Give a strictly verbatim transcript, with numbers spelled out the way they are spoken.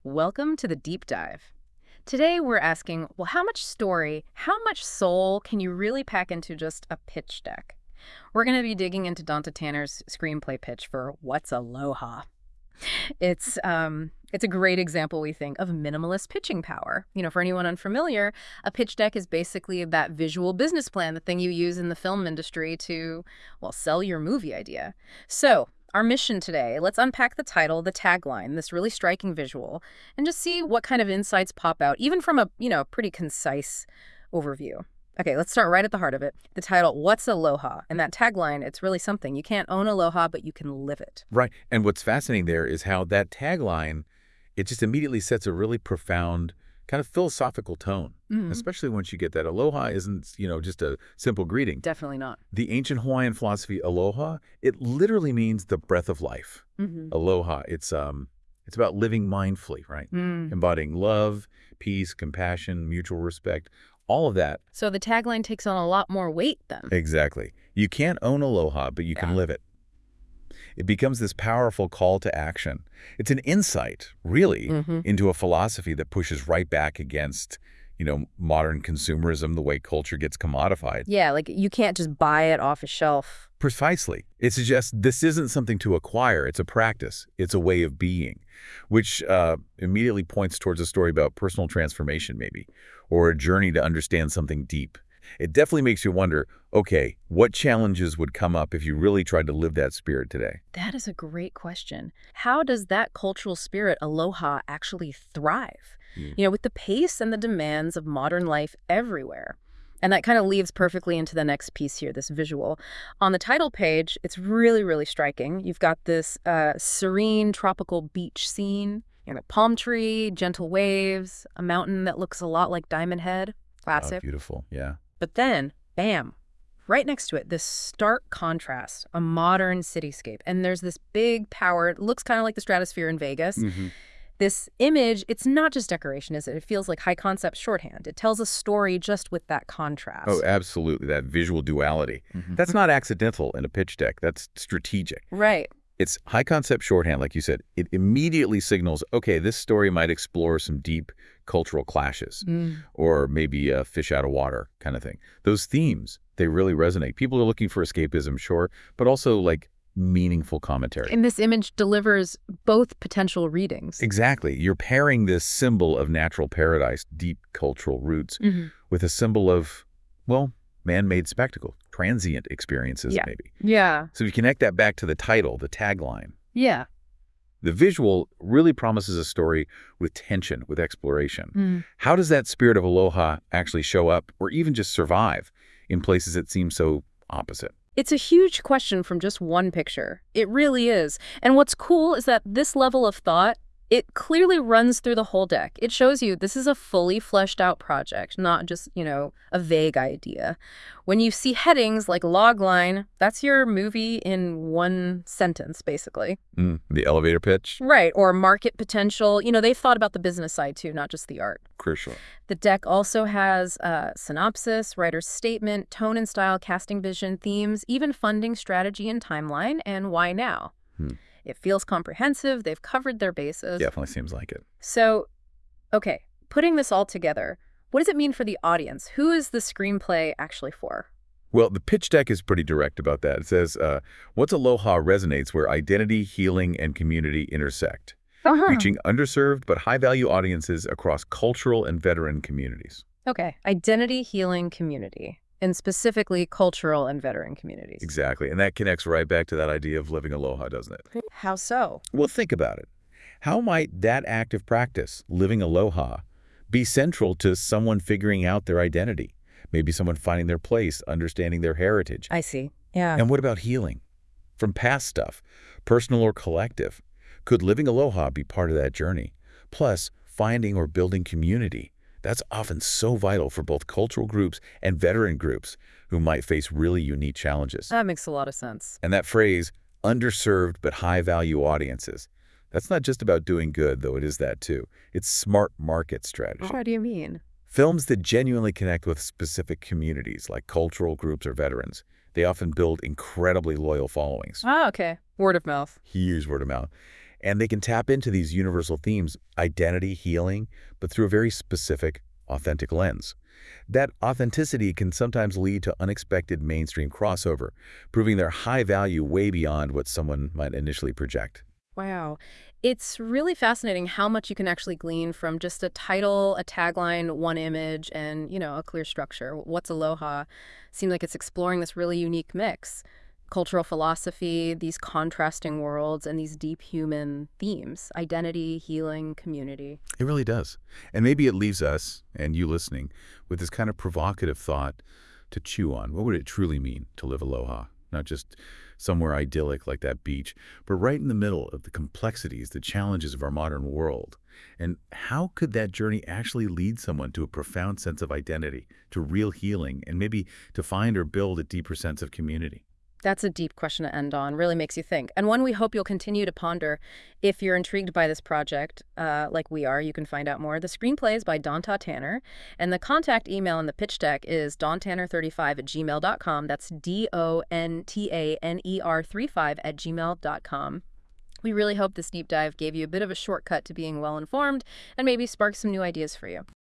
Welcome to the deep dive. Today we're asking, well, how much story, how much soul can you really pack into just a pitch deck? We're going to be digging into Donta Tanner's screenplay pitch for What's Aloha. It's um it's a great example, we think, of minimalist pitching power. You know, for anyone unfamiliar, a pitch deck is basically that visual business plan, the thing you use in the film industry to, well, sell your movie idea. So, our mission today, let's unpack the title, the tagline, this really striking visual, and just see what kind of insights pop out, even from a, you know, pretty concise overview. Okay, let's start right at the heart of it. The title, What's Aloha? And that tagline, it's really something. You can't own aloha, but you can live it. Right. And what's fascinating there is how that tagline, it just immediately sets a really profound kind of philosophical tone, Mhm. especially once you get that aloha isn't, you know, just a simple greeting. Definitely not. The ancient Hawaiian philosophy, aloha, it literally means the breath of life. Mm-hmm. Aloha, it's um, it's about living mindfully, right? Mm. Embodying love, peace, compassion, mutual respect, all of that. So the tagline takes on a lot more weight then. Exactly. You can't own aloha, but you Yeah. can live it. It becomes this powerful call to action. It's an insight, really, Mhm. into a philosophy that pushes right back against, you know, modern consumerism, the way culture gets commodified. Yeah, like you can't just buy it off a shelf. Precisely. It suggests this isn't something to acquire. It's a practice. It's a way of being, which uh, immediately points towards a story about personal transformation, maybe, or a journey to understand something deep. It definitely makes you wonder, okay, what challenges would come up if you really tried to live that spirit today? That is a great question. How does that cultural spirit, aloha, actually thrive? Hmm. You know, with the pace and the demands of modern life everywhere. And that kind of leads perfectly into the next piece here, this visual. On the title page, it's really, really striking. You've got this uh, serene tropical beach scene, you know, a palm tree, gentle waves, a mountain that looks a lot like Diamond Head. Oh, Classic. beautiful. Yeah. But then, bam, right next to it, this stark contrast, a modern cityscape. And there's this big power, it looks kind of like the stratosphere in Vegas. Mm-hmm. This image, it's not just decoration, is it? It feels like high concept shorthand. It tells a story just with that contrast. Oh, absolutely. That visual duality. Mhm. That's not accidental in a pitch deck. That's strategic. Right. It's high concept shorthand, like you said. It immediately signals, okay, this story might explore some deep cultural clashes Mm. or maybe a fish out of water kind of thing. Those themes, they really resonate. People are looking for escapism, sure, but also like meaningful commentary. And this image delivers both potential readings. Exactly. You're pairing this symbol of natural paradise, deep cultural roots, Mhm. with a symbol of, well, man-made spectacle, transient experiences, Yeah. maybe. Yeah. So you connect that back to the title, the tagline. Yeah. The visual really promises a story with tension, with exploration. Mm. How does that spirit of aloha actually show up or even just survive in places that seem so opposite? It's a huge question from just one picture. It really is. And what's cool is that this level of thought, it clearly runs through the whole deck. It shows you this is a fully fleshed out project, not just, you know, a vague idea. When you see headings like logline, that's your movie in one sentence, basically. Mm, the elevator pitch? Right. Or market potential. You know, they've thought about the business side too, not just the art. Crucial. The deck also has a synopsis, writer's statement, tone and style, casting vision, themes, even funding, strategy, and timeline, and why now. Hmm. It feels comprehensive. They've covered their bases. Definitely seems like it. So, okay, putting this all together, what does it mean for the audience? Who is the screenplay actually for? Well, the pitch deck is pretty direct about that. It says, uh, What's Aloha resonates where identity, healing, and community intersect, Uh-huh. reaching underserved but high-value audiences across cultural and veteran communities. Okay, identity, healing, community, and specifically cultural and veteran communities. Exactly. And that connects right back to that idea of living aloha, doesn't it? How so? Well, think about it. How might that active practice, living aloha, be central to someone figuring out their identity? Maybe someone finding their place, understanding their heritage. I see. Yeah. And what about healing? From past stuff, personal or collective? Could living aloha be part of that journey? Plus, finding or building community. That's often so vital for both cultural groups and veteran groups who might face really unique challenges. That makes a lot of sense. And that phrase, underserved but high-value audiences, that's not just about doing good, though it is that too. It's smart market strategy. What do you mean? Films that genuinely connect with specific communities, like cultural groups or veterans, they often build incredibly loyal followings. Ah, okay. Word of mouth. Huge word of mouth. And they can tap into these universal themes, identity, healing, but through a very specific, authentic lens. That authenticity can sometimes lead to unexpected mainstream crossover, proving their high value way beyond what someone might initially project. Wow. It's really fascinating how much you can actually glean from just a title, a tagline, one image, and, you know, a clear structure. What's Aloha? Seems like it's exploring this really unique mix. Cultural philosophy, these contrasting worlds, and these deep human themes, identity, healing, community. It really does. And maybe it leaves us, and you listening, with this kind of provocative thought to chew on. What would it truly mean to live aloha? Not just somewhere idyllic like that beach, but right in the middle of the complexities, the challenges of our modern world. And how could that journey actually lead someone to a profound sense of identity, to real healing, and maybe to find or build a deeper sense of community? That's a deep question to end on, really makes you think. And one we hope you'll continue to ponder. If you're intrigued by this project, uh, like we are, you can find out more. The screenplay is by Donta Tanner, and the contact email in the pitch deck is dontanner thirty-five at gmail dot com. That's D O N T A N E R thirty-five at gmail dot com. We really hope this deep dive gave you a bit of a shortcut to being well-informed and maybe spark some new ideas for you.